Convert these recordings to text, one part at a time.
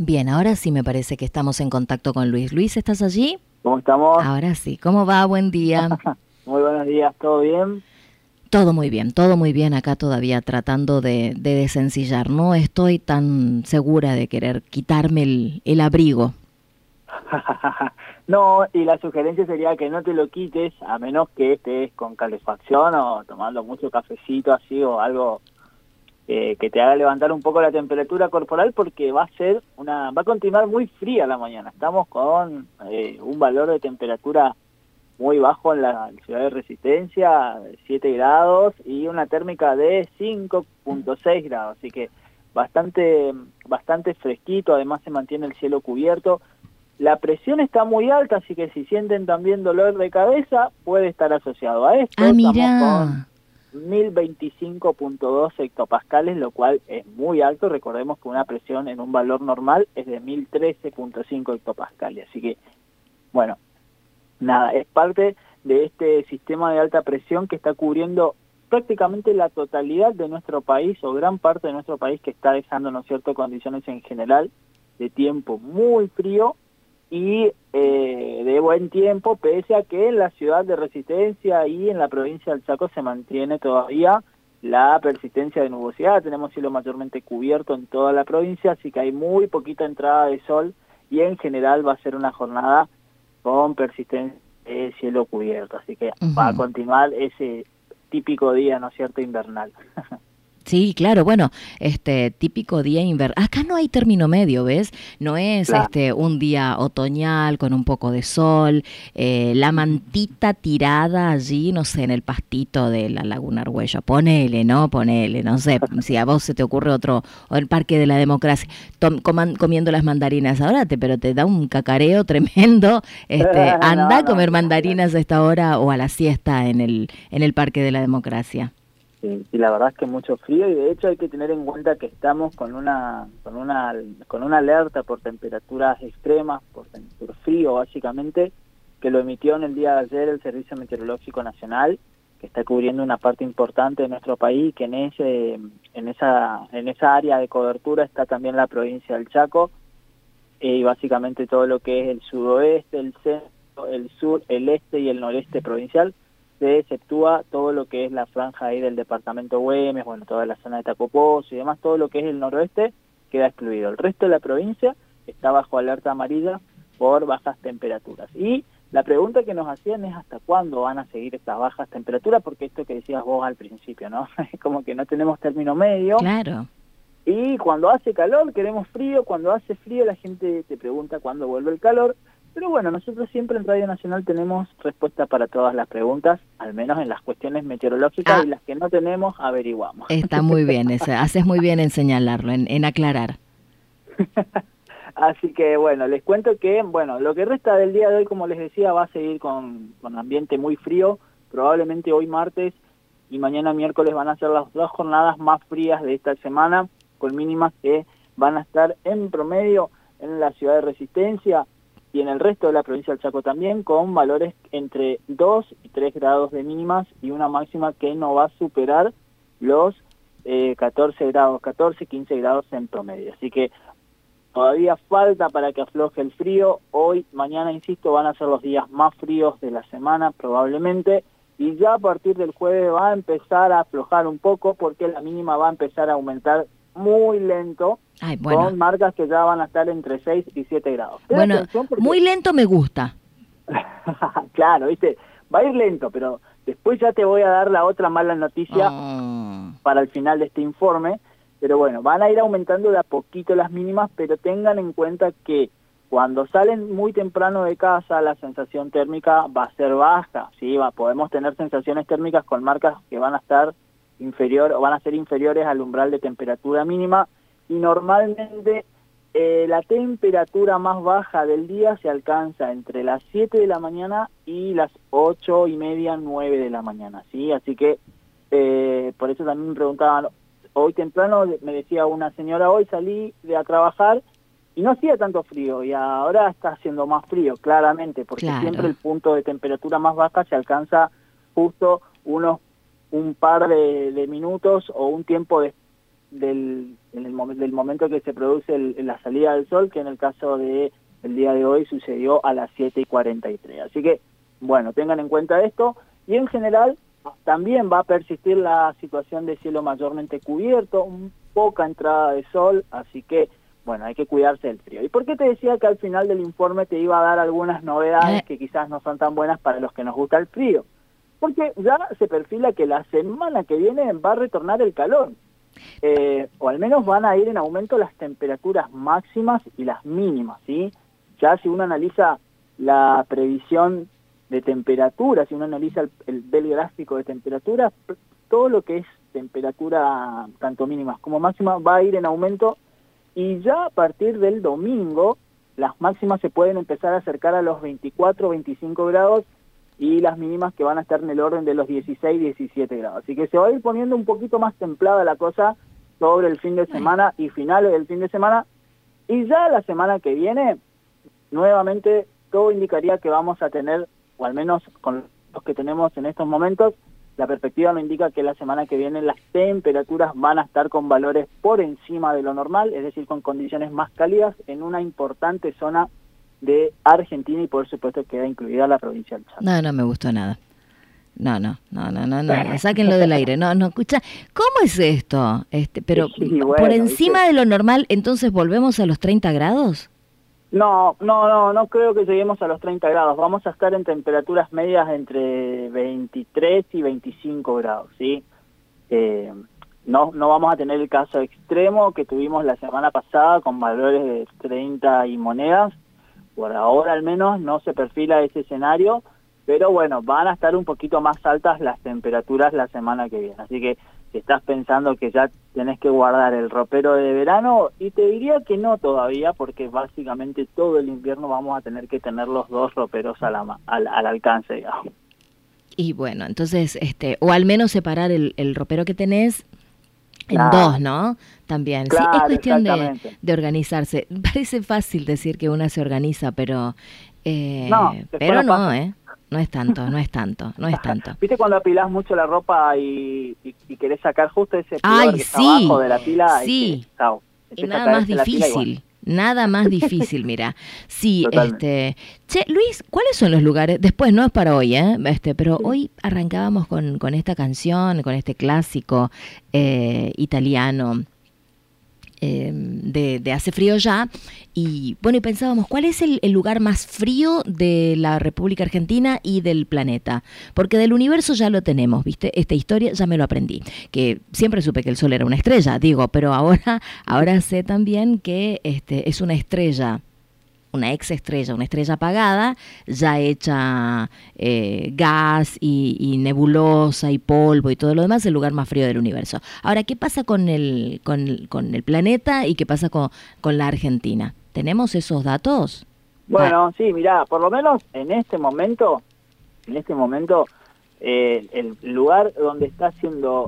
Bien, ahora sí me parece que estamos en contacto con Luis. Luis, ¿estás allí? ¿Cómo estamos? Ahora sí. ¿Cómo va? Buen día. Muy buenos días, ¿todo bien? Todo muy bien acá todavía tratando de desencillar. No estoy tan segura de querer quitarme el abrigo. No, y la sugerencia sería que no te lo quites, a menos que estés con calefacción o tomando mucho cafecito así o algo que te haga levantar un poco la temperatura corporal, porque va a continuar muy fría la mañana. Estamos con un valor de temperatura muy bajo en la ciudad de Resistencia, 7 grados, y una térmica de 5,6 grados, así que bastante fresquito. Además se mantiene el cielo cubierto. La presión está muy alta, así que si sienten también dolor de cabeza, puede estar asociado a esto. Ah, Estamos con mira. 1025,2 hectopascales, lo cual es muy alto. Recordemos que una presión en un valor normal es de 1013,5 hectopascales, así que, bueno, nada, es parte de este sistema de alta presión que está cubriendo prácticamente la totalidad de nuestro país, o gran parte de nuestro país, que está dejando, ¿no es cierto?, condiciones en general de tiempo muy frío y de buen tiempo, pese a que en la ciudad de Resistencia y en la provincia del Chaco se mantiene todavía la persistencia de nubosidad. Tenemos cielo mayormente cubierto en toda la provincia, así que hay muy poquita entrada de sol, y en general va a ser una jornada con persistencia de cielo cubierto, así que va a Ujú. continuar ese típico día, ¿no es cierto?, invernal. Sí, claro, bueno, típico día invernal. Acá no hay término medio, ¿ves? No es Claro. un día otoñal con un poco de sol, la mantita tirada allí, no sé, en el pastito de la Laguna Argüello. Ponele, ¿no? Ponele, no sé, si a vos se te ocurre otro, o el Parque de la Democracia, comiendo las mandarinas. Ahora pero te da un cacareo tremendo. Anda No, a no, comer olvídate. mandarinas a esta hora o a la siesta en el Parque de la Democracia. Sí, y la verdad es que mucho frío, y de hecho hay que tener en cuenta que estamos con una alerta por temperaturas extremas, por frío básicamente, que lo emitió en el día de ayer el Servicio Meteorológico Nacional, que está cubriendo una parte importante de nuestro país, que en esa área de cobertura está también la provincia del Chaco, y básicamente todo lo que es el sudoeste, el centro, el sur, el este y el noreste provincial. Se exceptúa todo lo que es la franja ahí del departamento Güemes, bueno, toda la zona de Tacopozo y demás. Todo lo que es el noroeste queda excluido. El resto de la provincia está bajo alerta amarilla por bajas temperaturas. Y la pregunta que nos hacían es hasta cuándo van a seguir estas bajas temperaturas, porque esto que decías vos al principio, ¿no? Como que no tenemos término medio. Claro. Y cuando hace calor queremos frío, cuando hace frío la gente te pregunta cuándo vuelve el calor. Pero bueno, nosotros siempre en Radio Nacional tenemos respuesta para todas las preguntas, al menos en las cuestiones meteorológicas, Ah, y las que no tenemos averiguamos. está muy bien, haces muy bien en señalarlo, en aclarar. Así que bueno, les cuento que bueno, lo que resta del día de hoy, como les decía, va a seguir con ambiente muy frío. Probablemente hoy martes y mañana miércoles van a ser las dos jornadas más frías de esta semana, con mínimas que van a estar en promedio en la ciudad de Resistencia y en el resto de la provincia del Chaco también, con valores entre 2 y 3 grados de mínimas y una máxima que no va a superar los 14 grados, 14, 15 grados en promedio. Así que todavía falta para que afloje el frío. Hoy, mañana, insisto, van a ser los días más fríos de la semana probablemente, y ya a partir del jueves va a empezar a aflojar un poco, porque la mínima va a empezar a aumentar muy lento, Ay, bueno, con marcas que ya van a estar entre 6 y 7 grados. Pero bueno, atención porque, muy lento me gusta. claro, viste, va a ir lento, pero después ya te voy a dar la otra mala noticia Oh, para el final de este informe. Pero bueno, van a ir aumentando de a poquito las mínimas, pero tengan en cuenta que cuando salen muy temprano de casa la sensación térmica va a ser baja, ¿sí? Podemos tener sensaciones térmicas con marcas que van a estar van a ser inferiores al umbral de temperatura mínima, y normalmente la temperatura más baja del día se alcanza entre las 7 de la mañana y las 8:30, 9 de la mañana, ¿sí? Así que por eso también me preguntaban, hoy temprano me decía una señora, hoy salí a trabajar y no hacía tanto frío, y ahora está haciendo más frío, claramente, porque siempre claro. el punto de temperatura más baja se alcanza justo un par de minutos o un tiempo del momento que se produce la salida del sol, que en el caso de el día de hoy sucedió a las 7:43. Así que, bueno, tengan en cuenta esto. Y en general también va a persistir la situación de cielo mayormente cubierto, poca entrada de sol, así que, bueno, hay que cuidarse del frío. ¿Y por qué te decía que al final del informe te iba a dar algunas novedades que quizás no son tan buenas para los que nos gusta el frío? Porque ya se perfila que la semana que viene va a retornar el calor, o al menos van a ir en aumento las temperaturas máximas y las mínimas, ¿sí? Ya si uno analiza la previsión de temperatura, si uno analiza ve el gráfico de temperatura, todo lo que es temperatura, tanto mínimas como máximas, va a ir en aumento, y ya a partir del domingo las máximas se pueden empezar a acercar a los 24, 25 grados, y las mínimas que van a estar en el orden de los 16, 17 grados. Así que se va a ir poniendo un poquito más templada la cosa sobre el fin de semana y finales del fin de semana, y ya la semana que viene, nuevamente, todo indicaría que vamos a tener, o al menos con los que tenemos en estos momentos, la perspectiva nos indica que la semana que viene las temperaturas van a estar con valores por encima de lo normal, es decir, con condiciones más cálidas en una importante zona de Argentina, y por supuesto queda incluida la provincia del Chaco. No me gustó nada. No, sáquenlo del aire. No, escucha, ¿cómo es esto? Pero sí, bueno, por encima ¿viste? de lo normal, entonces volvemos a los 30 grados. No creo que lleguemos a los 30 grados. Vamos a estar en temperaturas medias entre 23 y 25 grados, ¿sí? No vamos a tener el caso extremo que tuvimos la semana pasada con valores de 30 y monedas. Por ahora al menos no se perfila ese escenario, pero bueno, van a estar un poquito más altas las temperaturas la semana que viene. Así que si estás pensando que ya tenés que guardar el ropero de verano, y te diría que no todavía, porque básicamente todo el invierno vamos a tener que tener los dos roperos al alcance, digamos. Y bueno, entonces, o al menos separar el ropero que tenés en dos, ¿no? También. Claro, sí, es cuestión de organizarse. Parece fácil decir que una se organiza, pero no, no es tanto. ¿Viste cuando apilás mucho la ropa y querés sacar justo ese pullover que está abajo de la pila? Sí, y nada más difícil. Nada más difícil, mira. Sí, Totalmente. Che, Luis, ¿cuáles son los lugares? Después, no es para hoy, pero hoy arrancábamos con esta canción, con este clásico italiano de Hace frío ya, y bueno, y pensábamos, ¿cuál es el lugar más frío de la República Argentina y del planeta? Porque del universo ya lo tenemos, ¿viste? Esta historia ya me lo aprendí, que siempre supe que el Sol era una estrella, digo, pero ahora sé también que es una estrella, una exestrella, una estrella apagada, ya hecha gas y nebulosa y polvo y todo lo demás, el lugar más frío del universo. Ahora, ¿qué pasa con el planeta y qué pasa con la Argentina? ¿Tenemos esos datos? Bueno, sí, mirá, por lo menos en este momento, el lugar donde está haciendo...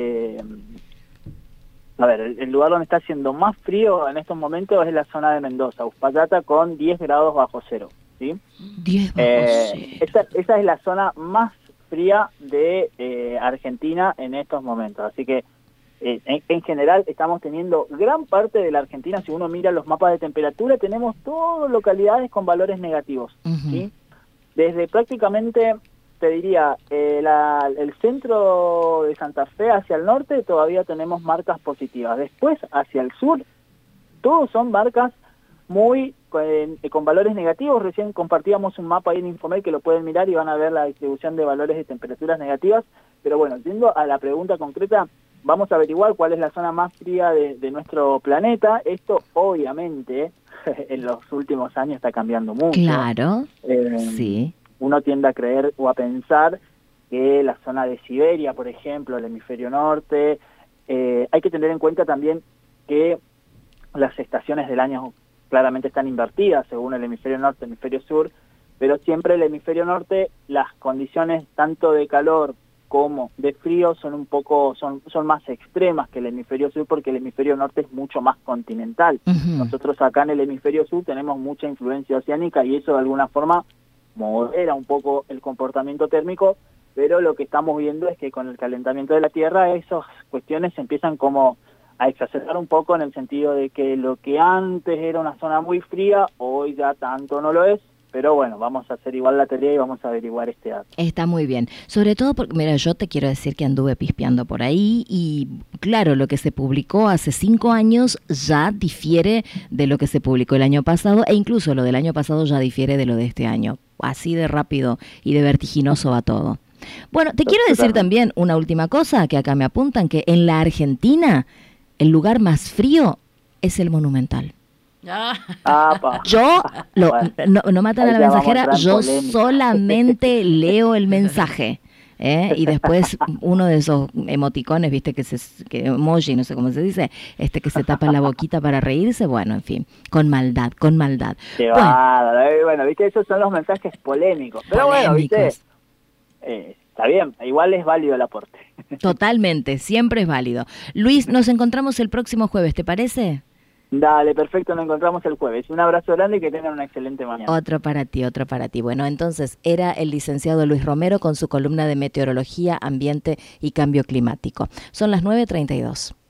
el lugar donde está haciendo más frío en estos momentos es la zona de Mendoza, Uspallata, con 10 grados bajo cero, ¿sí? 10 bajo cero. Esa es la zona más fría de Argentina en estos momentos, así que en general estamos teniendo gran parte de la Argentina, si uno mira los mapas de temperatura, tenemos todas localidades con valores negativos, ¿sí? Desde prácticamente... te diría, el centro de Santa Fe hacia el norte todavía tenemos marcas positivas. Después, hacia el sur, todos son marcas muy con valores negativos. Recién compartíamos un mapa ahí en Infomail que lo pueden mirar y van a ver la distribución de valores de temperaturas negativas. Pero bueno, yendo a la pregunta concreta, vamos a averiguar cuál es la zona más fría de nuestro planeta. Esto, obviamente, en los últimos años está cambiando mucho. Claro, sí. Uno tiende a creer o a pensar que la zona de Siberia, por ejemplo, el hemisferio norte, hay que tener en cuenta también que las estaciones del año claramente están invertidas según el hemisferio norte, el hemisferio sur, pero siempre el hemisferio norte, las condiciones tanto de calor como de frío son más extremas que el hemisferio sur, porque el hemisferio norte es mucho más continental. Nosotros acá en el hemisferio sur tenemos mucha influencia oceánica y eso de alguna forma modera un poco el comportamiento térmico, pero lo que estamos viendo es que con el calentamiento de la Tierra esas cuestiones empiezan como a exacerbar un poco en el sentido de que lo que antes era una zona muy fría, hoy ya tanto no lo es, pero bueno, vamos a hacer igual la teoría y vamos a averiguar este dato. Está muy bien, sobre todo porque, mira, yo te quiero decir que anduve pispeando por ahí y claro, lo que se publicó hace 5 años ya difiere de lo que se publicó el año pasado e incluso lo del año pasado ya difiere de lo de este año. Así de rápido y de vertiginoso va todo. Bueno, te quiero decir también una última cosa que acá me apuntan, que en la Argentina el lugar más frío es el Monumental. Yo, no matan a la mensajera, yo solamente leo el mensaje. Y después uno de esos emoticones, viste, que emoji, no sé cómo se dice, que se tapa la boquita para reírse, bueno, en fin, con maldad. Bueno, viste, esos son los mensajes polémicos. Pero bueno, viste, está bien, igual es válido el aporte. Totalmente, siempre es válido. Luis, nos encontramos el próximo jueves, ¿te parece? Dale, perfecto, nos encontramos el jueves. Un abrazo grande y que tengan una excelente mañana. Otro para ti. Bueno, entonces era el licenciado Luis Romero con su columna de meteorología, ambiente y cambio climático. Son las 9:32.